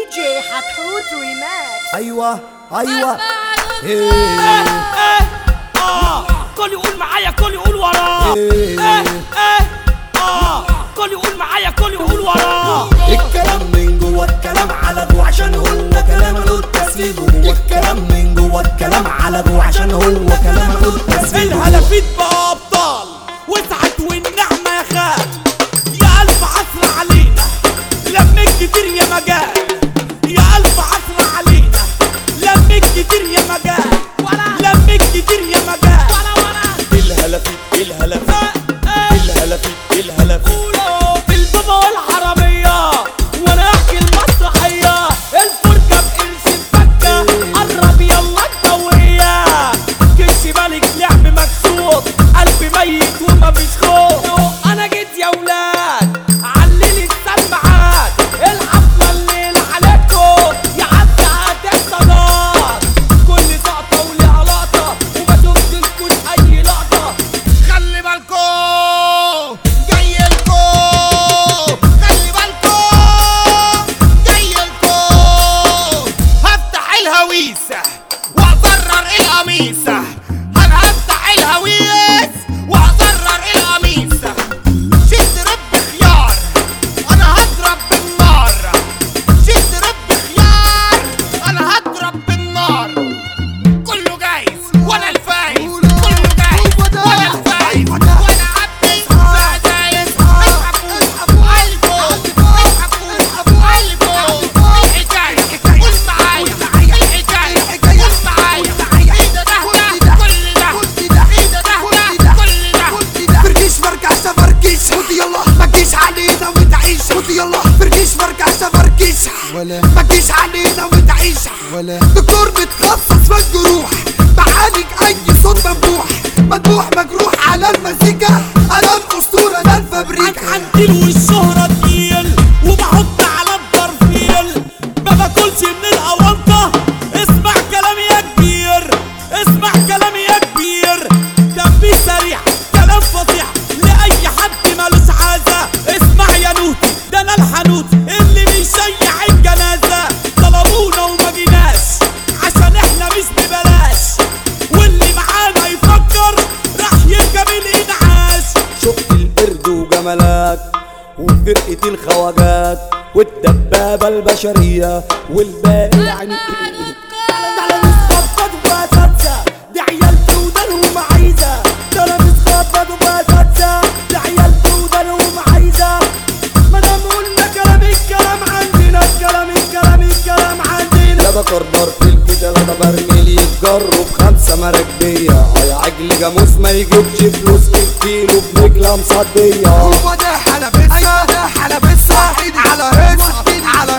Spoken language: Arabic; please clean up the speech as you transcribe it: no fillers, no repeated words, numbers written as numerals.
جي حتحوت ريماكس. ايوه كل يقول معايا كل يقول وراه. كل يقول معايا كل يقول وراه. الكلام من جوه الكلام على جوه عشان هو كلام له التسليم. الكلام من جوه الكلام على جوه عشان هو كلام له التسليم. الهلافيت بأبطال وسعت والنعمة يا خال. يا ألف عصر علينا لمك كتير يا مجال. يا ألف عصر علينا لمك كتير يا مجال. لمك كتير يا مجال. الهلافيت البابا والحرامية وانا احكي المسرحية. الفرجة بقرش الفكة قرب يلا الدورية. كش ملك لعب مكسور قلبي ميت ومفيش خوف. انا جيت يا ولاد عللي السماعات. الحفلة الليلة عليكم يعدي هتحصى نار. كل سقطة وليها لقطة وما شفتلكوش اي لقطة. خلي بالكو جايلكو. خلي بالكو جايلكو. هفتح الهويسة وأزرر القميصة. هفتح الهويس وأزرر القميصة. شد رب خيار أنا هضرب بالنار. شد رب خيار أنا هضرب بالنار. كله جايز وأنا الفايز. كله جايز وأنا الفايز. وأنا عبد فدايس. اسحبوا قلبه. اسحبوا قلبه. الحكاية قول معايا. الحكاية قول معايا. إيه ده كل ده إيه ده كل ده. فرجيش مرجعش فرجيش خد يلا ما تجيش علينا وتعيش. خد يلا فرجيش مرجعش فرجيش ما تجيش علينا وتعيش. دكتور متخصص في الجروح بعالج اي صوت مذبوح مجروح على المزيكا. انا الاسطوره انا الفابريكا. عندي والشهرة تقيل وبحط على الضرفيل. ما باكلش من الأونطة. اسمع كلامي يا كبير. اسمع كلامي يا كبير. دمي سريع كلام فظيع لأي حد مالوش عازة. اسمع يا نوتي ده أنا الحنوت اللي بيشيع الجنازة. طلبونا وما جيناش عشان احنا مش ببلاش. واللي معانا يفكر راح يركب الإنعاش. شفت القرد وجمالات وفرقة الخواجات والدبابة البشرية والباقي يعني. تعالى نتخبط وبساتسة دي عيال ودانهم عايزة. تعالى نتخبط وبساتسة دي عيال ودانهم عايزة. مادام قلنا الكلام عندنا. الكلام عندنا. لا بكردر في الكده لا برميل يتجروا ب5 مراكبية. يا عجل جاموس ما يجيبش فلوس الكيلو برجلة مصدية. هو ده حلبسة. ده حلبسة. ايدي على راسها على